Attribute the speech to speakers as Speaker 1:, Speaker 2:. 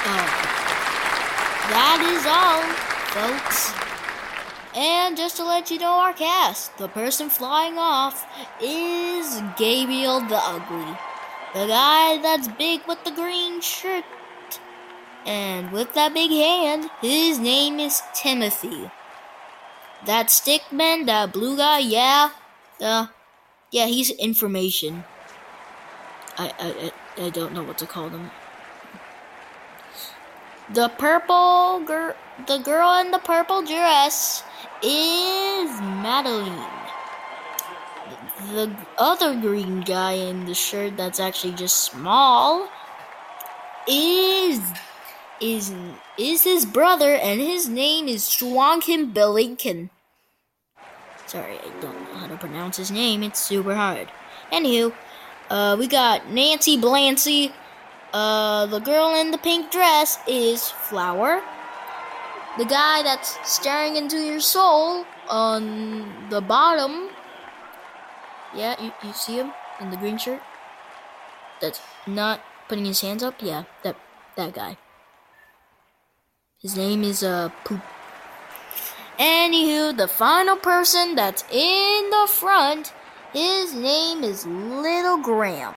Speaker 1: That is all, folks. And just to let you know our cast, the person flying off is Gabriel the Ugly. The guy that's big with the green shirt. And with that big hand, his name is Timothy. That stickman, that blue guy, yeah, he's information. I don't know what to call them. The girl in the purple dress is Madeline. The other green guy in the shirt that's actually just small is his brother, and his name is Schwankin Billington. Sorry, I don't know how to pronounce his name. It's super hard. Anywho, we got Nancy Blancy. The girl in the pink dress is Flower. The guy that's staring into your soul on the bottom. Yeah, you see him in the green shirt? That's not putting his hands up? Yeah, that guy. His name is, Poop. Anywho, the final person that's in the front, his name is Little Graham.